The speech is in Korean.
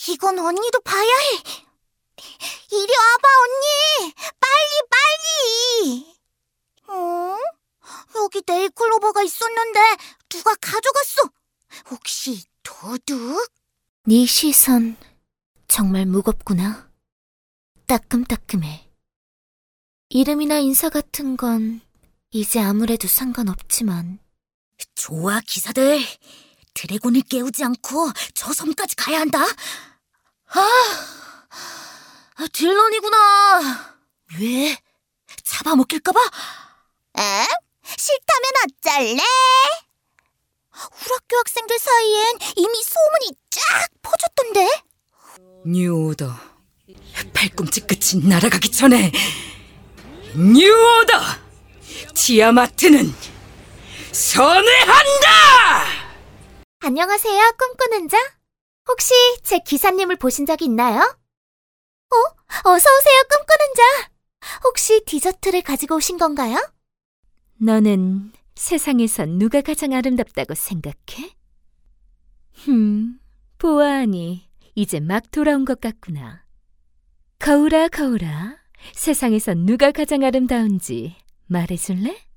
이건 언니도 봐야 해. 이리 와봐, 언니. 빨리. 여기 네일클로버가 있었는데 누가 가져갔어. 혹시 도둑? 네 시선 정말 무겁구나. 따끔따끔해. 이름이나 인사 같은 건 이제 아무래도 상관없지만. 좋아, 기사들. 드래곤을 깨우지 않고 저 섬까지 가야 한다. 딜런이구나. 왜? 잡아먹힐까봐? 싫다면 어쩔래? 우리 학교 학생들 사이엔 이미 소문이 쫙 퍼졌던데. 뉴오더. 팔꿈치 끝이 날아가기 전에 뉴오더! 티아마트는 선회한다! 안녕하세요, 꿈꾸는 자. 혹시 제 기사님을 보신 적이 있나요? 어서오세요, 꿈꾸는 자. 혹시 디저트를 가지고 오신 건가요? 너는 세상에서 누가 가장 아름답다고 생각해? 보아하니 이제 막 돌아온 것 같구나. 거울아, 거울아, 세상에서 누가 가장 아름다운지 말해줄래?